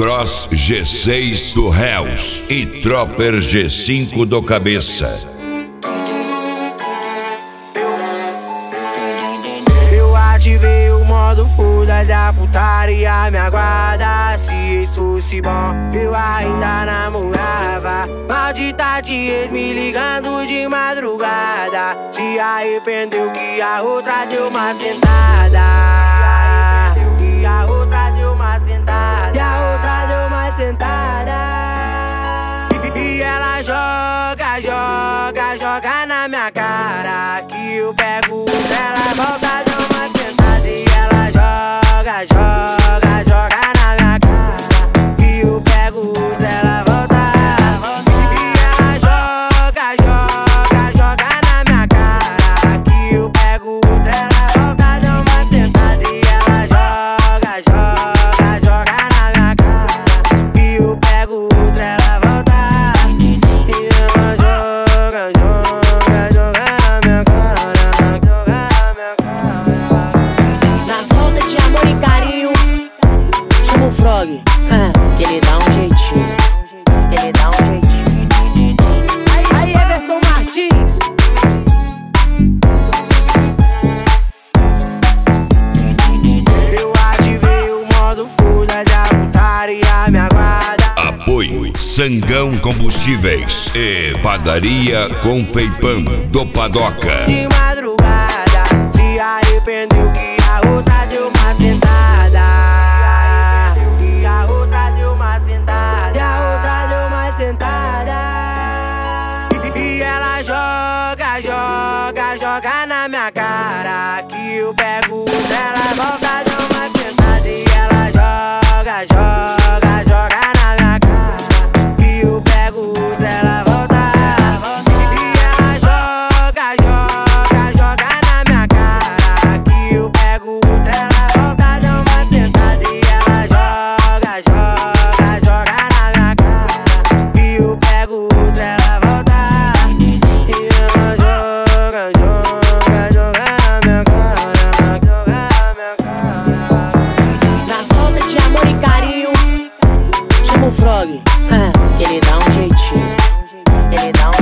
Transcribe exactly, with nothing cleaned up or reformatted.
Cross G seis do Hells e Tropper G cinco do Cabeça. Eu ativei o modo full da putaria, me aguarda. Se isso fosse bom, eu ainda namorava. Maldita de ex me ligando de madrugada. Se arrependeu que a outra deu uma sentada. Que a outra deu uma sentada. Que a outra deu uma sentada. E ela joga, joga, joga na minha cara. Que eu pego dela, volta, deu uma sentada. E ela joga, joga, joga na minha cara. Que eu pego dela, volta, volta. E ela joga, joga, joga na minha cara. Que eu pego dela, volta, deu uma sentada. E ela joga, joga, joga na minha cara. Que eu pego dela, volta. E ela joga, joga, joga na minha cara. Joga na minha cara. Na falta de amor e carinho, chama o Frog, que ele dá um jeitinho. Ele dá um jeitinho. Aí, aí, Everton Martins. Eu ativei o modo full da putaria, me aguarda. Apoio Sangão Combustíveis e Padaria Confeipão do Padoca. De madrugada, se arrependeu que a outra deu uma sentada. Que a outra deu uma sentada. Que a outra deu uma sentada. E ela joga, joga, joga na minha cara. Que eu pego dela, volta, deu uma sentada. E ela joga, joga, joga na minha cara. Que eu pego dela, volta, volta. E ela joga, joga, joga na minha cara. Que eu pego dela, volta, deu uma sentada. E ela joga, joga, joga na minha cara. Que eu pego dela, volta. E ela joga, joga, joga na minha cara. Joga na minha cara. Na falta de amor e carinho, chama o Frog, que ele dá um jeitinho. Ele dá um